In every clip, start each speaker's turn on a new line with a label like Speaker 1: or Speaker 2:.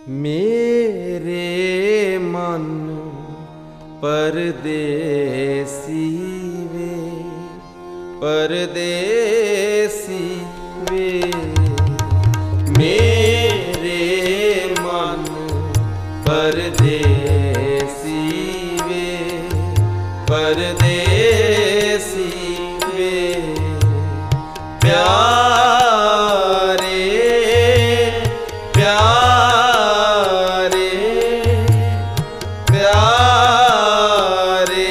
Speaker 1: मेरे मन परदेसी वे, परदेसी वे। मेरे मन परदेसी वे, परदेसी वे। प्यारे प्यारे प्यारे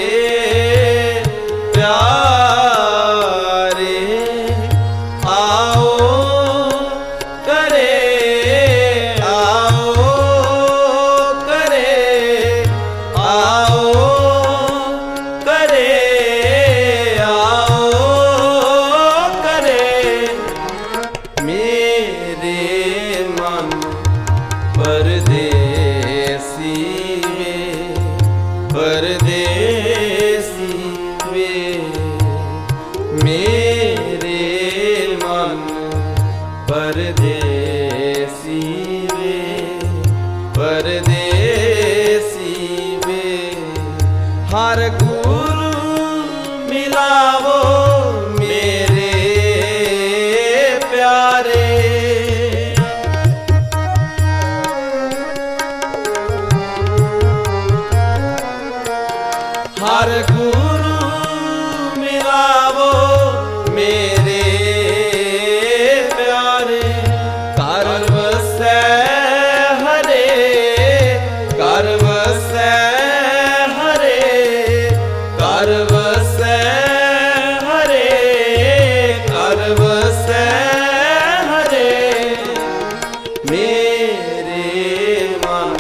Speaker 1: प्यारे, आओ करे, आओ करे, आओ करे, आओ करे। मेरे मन परदेसी वे, परदेसी वे। मेरे मन परदेसी वे, परदेसी वे। हर गुरु मिलावो मेरे प्यारे, हर गुरु मिलावो मेरे प्यारे। कर वसै हरे, कर वसै हरे, कर वसै हरे, कर वसै हरे। मेरे मन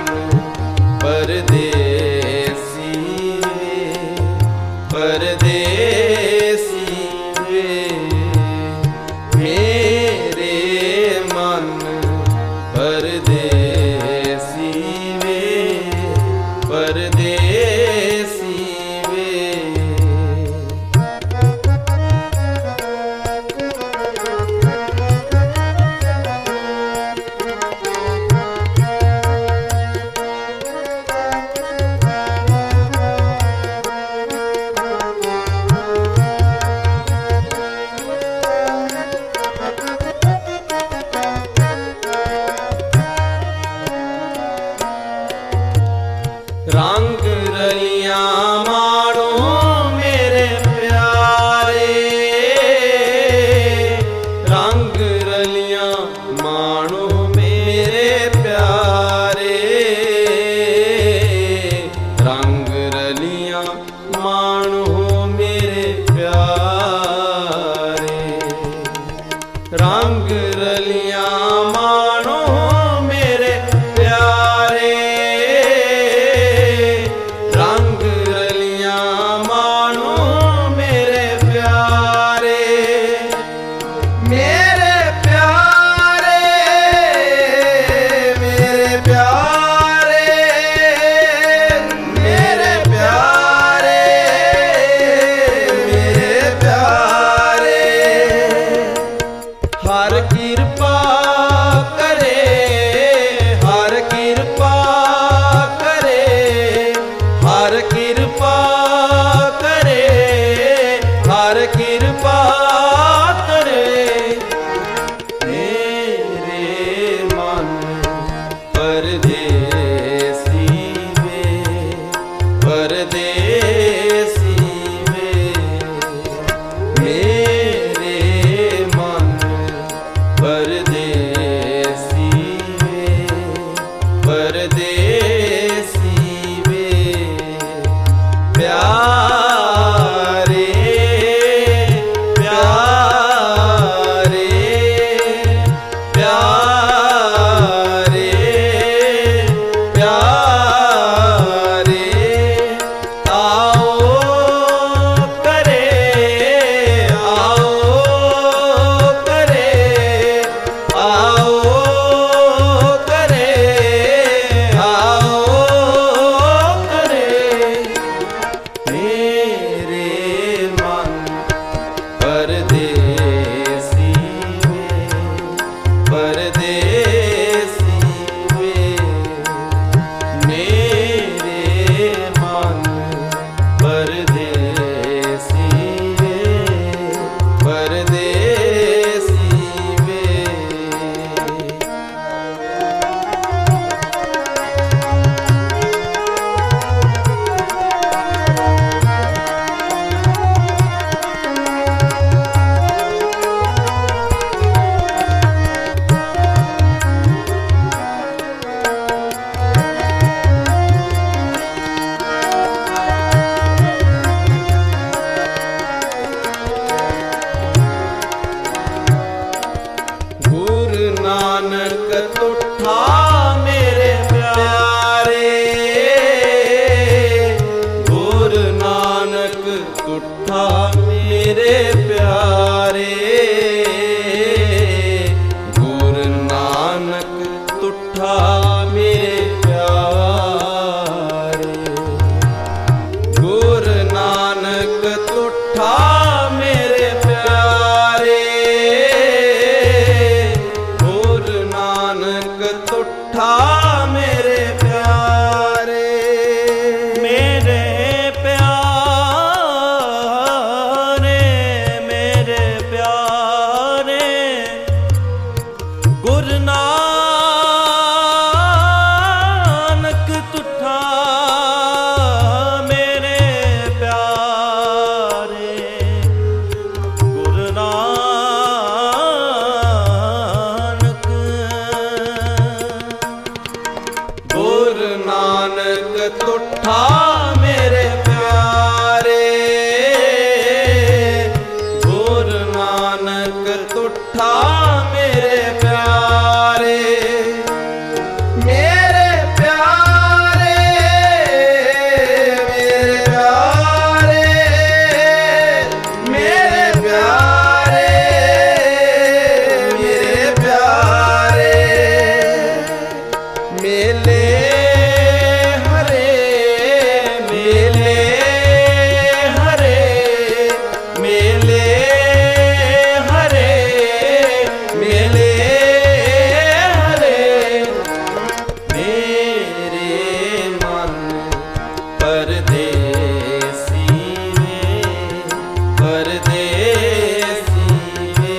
Speaker 1: परदेसी वे, परदेसी वे। मेरे मन परदेसी वे, परदेसी वे। रंग रलियां माणो मेरे प्यारे, रंग रलियां माणो मेरे प्यारे। रंग रलियां माणो मेरे प्यारे, रंग रलियां माणो मेरे प्यारे। रंग रलियां माणो मेरे प्यारे, मेरे प्यारे, मेरे प्यारे, मेरे प्यारे, ਨਾਨਕ ਤੁਠਾ ਮੇਰੇ ਪਿਆਰੇ, ਗੁਰ ਨਾਨਕ ਤੁਠਾ ਮੇਰੇ ਪਿਆਰੇ, ਗੁਰ ਨਾਨਕ ਤੁਠਾ ਮੇਰੇ ਪਿਆਰੇ, ਗੁਰ ਨਾਨਕ ਤੁਠਾ ਮੇਰੇ ਪਿਆਰੇ।
Speaker 2: ਮੇਰੇ ਪਿਆਰੇ, ਮੇਰੇ ਪਿਆਰੇ, ਗੁਰ ਨਾਨਕ ਤੁਠਾ ਮੇਰੇ ਪਿਆਰੇ, ਗੁਰ ਨਾਨਕ,
Speaker 1: ਗੁਰ ਨਾਨਕ ਤੁਠਾ ਮੇਰੇ ਪਿਆਰੇ, ਗੁਰ ਨਾਨਕ ਤੁਠਾ ਮੇਰੇ ਪਿਆਰੇ, ਮੇਰੇ ਪਿਆਰੇ, ਮੇਰੇ ਪਿਆਰੇ, ਮੇਰੇ ਪਿਆਰੇ, ਮੇਰੇ ਪਿਆਰੇ, ਮੇਲੇ ਹਰੇ, ਮੇਲੇ ਹਰੇ, ਮੇਲੇ ਹਰੇ, ਮੇਲੇ ਹਰੇ, ਮੇਰੇ ਮਨ ਪਰਦੇਸੀ ਵੇ, ਪਰਦੇਸੀ ਵੇ,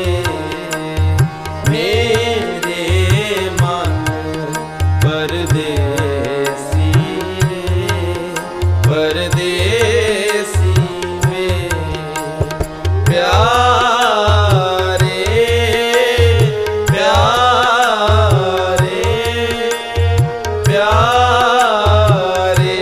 Speaker 1: ਮੇਰੇ ਮਨ ਪਰਦੇਸੀ ਵੇ, ਪਰਦੇਸੀ ਵੇ, ਪਿਆਰੇ, ਪਿਆਰੇ, ਪਿਆਰੇ,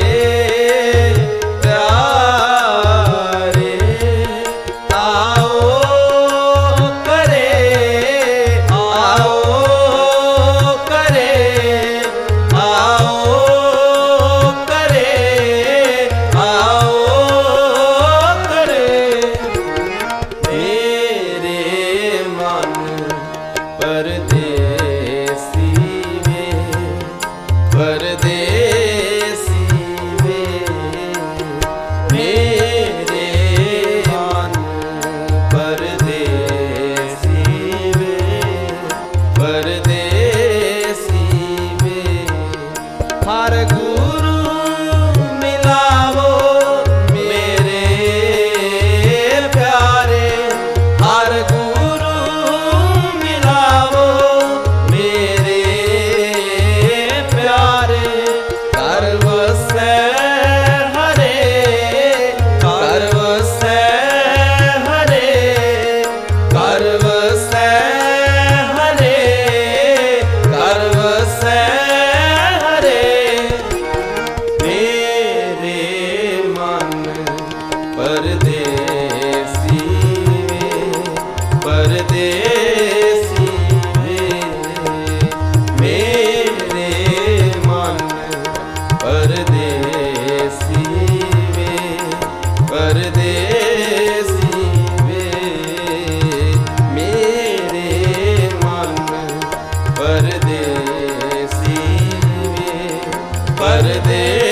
Speaker 1: ਪਿਆਰੇ, ਆਓ ਕਰੇ, ਆਓ ਕਰੇ, ਆਓ ਕਰੇ, ਆਓ ਕਰੇ, ਮੇਰੇ ਮਨ ਪਰਦੇਸੀ ਵੇ, ਪਰਦੇਸੀ ਵੇ, ਮੇਰੇ ਮਨ ਪਰਦੇਸੀ ਵੇ, ਪਰਦੇਸੀ ਵੇ, ਹਰ ਗੁਰੂ ਮਿਲਾਵੋ ਮੇਰੇ ਪਿਆਰੇ, ਹਰ ਗੁਰੂ ਮਿਲਾਵੋ ਮੇਰੇ ਪਿਆਰੇ, ਕਰ ਵਸੈ ਹਰੇ, ਕਰ ਵਸੈ ਹਰੇ, ਕਰ ਵਸੈ ਹਰੇ, ਕਰ ਵਸੈ ਹਰੇ, ਮੇਰੇ ਮਨ ਪਰਦੇਸੀ ਵੇ, ਪਰਦੇਸੀ ਵੇ, ਮੇਰੇ ਮਨ ਪਰਦੇਸੀ ਵੇ, ਪਰਦੇਸੀ ਵੇ, ਮੇਰੇ ਮਨ ਪਰਦੇਸੀ ਵੇ, ਪਰਦੇਸੀ